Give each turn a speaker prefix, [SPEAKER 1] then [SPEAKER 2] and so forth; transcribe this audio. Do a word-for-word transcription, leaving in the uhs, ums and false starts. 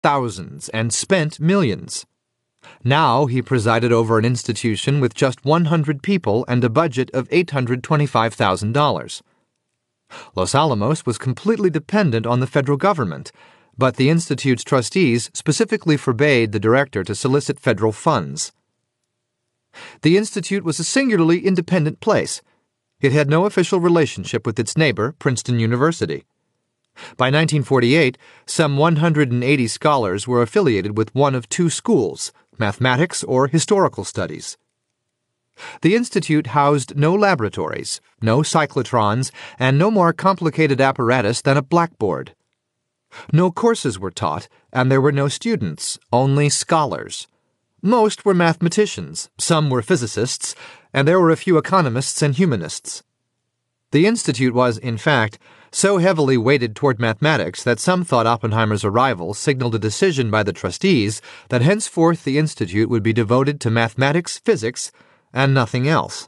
[SPEAKER 1] thousands and spent millions. Now he presided over an institution with just one hundred people and a budget of eight hundred twenty-five thousand dollars. Los Alamos was completely dependent on the federal government, but the Institute's trustees specifically forbade the director to solicit federal funds. The Institute was a singularly independent place. It had no official relationship with its neighbor, Princeton University. By nineteen forty-eight, some one hundred eighty scholars were affiliated with one of two schools, mathematics or historical studies. The Institute housed no laboratories, no cyclotrons, and no more complicated apparatus than a blackboard. No courses were taught, and there were no students, only scholars. Most were mathematicians, some were physicists, and there were a few economists and humanists. The Institute was, in fact, so heavily weighted toward mathematics that some thought Oppenheimer's arrival signaled a decision by the trustees that henceforth the Institute would be devoted to mathematics, physics, and nothing else.